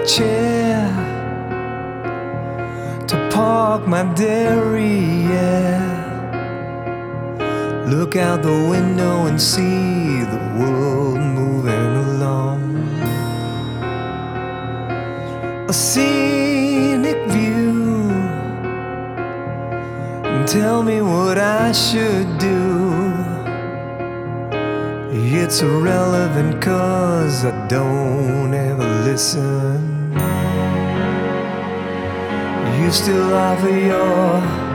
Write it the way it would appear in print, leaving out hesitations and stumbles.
chair to park my derriere. Look out the window and see the world moving along. A scenic view, and tell me what I should do. It's irrelevant 'cause I don't ever listen. You still offer your